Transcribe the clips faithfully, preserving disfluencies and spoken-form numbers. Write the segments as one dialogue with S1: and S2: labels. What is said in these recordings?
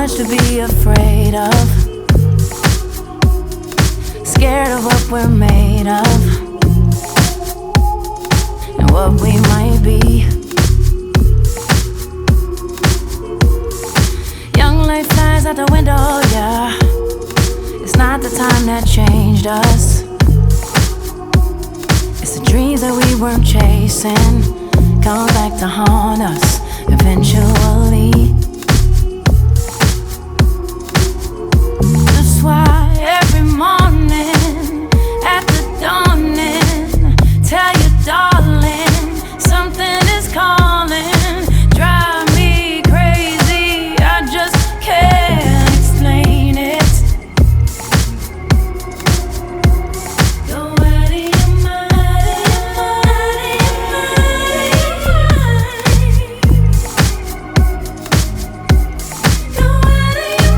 S1: much to be afraid of, scared of what we're made of, and what we might be. Young life flies out the window, yeah. It's not the time that changed us. It's the dreams that we weren't chasing come back to haunt us eventually. That's why every morning at the dawning, tell you, darling, something is calling. Drive me crazy, I just can't explain it. Go out of your mind, out of your mind. Go out of your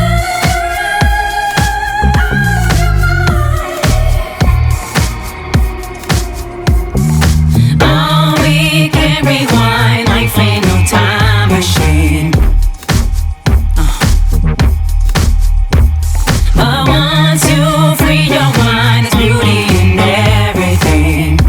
S1: mind. Oh, we can rewind, life ain't no time machine. But once you free your mind, there's beauty in everything.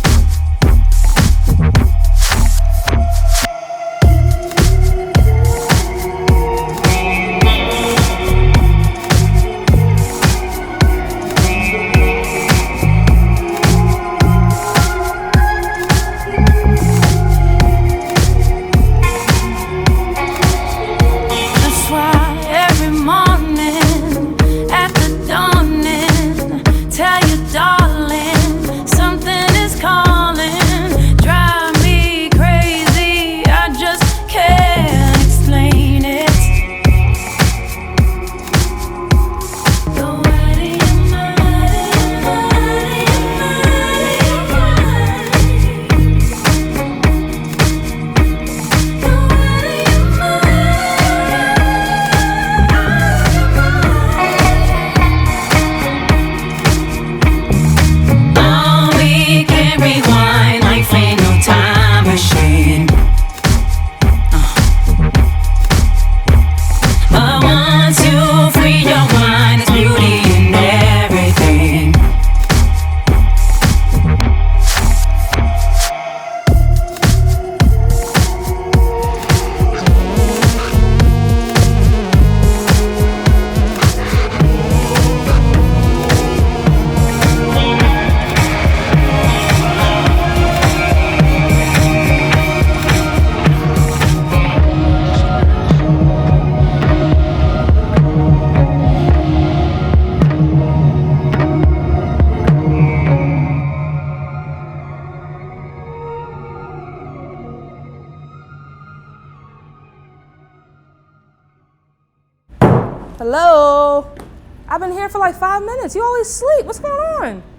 S1: That's why every morning at the dawning, tell you, darling, something is calling. Drive me crazy, I just can't explain it. Go out of your mind, out of your mind. Go out of your mind. Oh, we can rewind, life ain't no time machine. But once you free your mind, there's beauty in everything.
S2: Hello? I've been here for like five minutes. You always sleep. What's going on?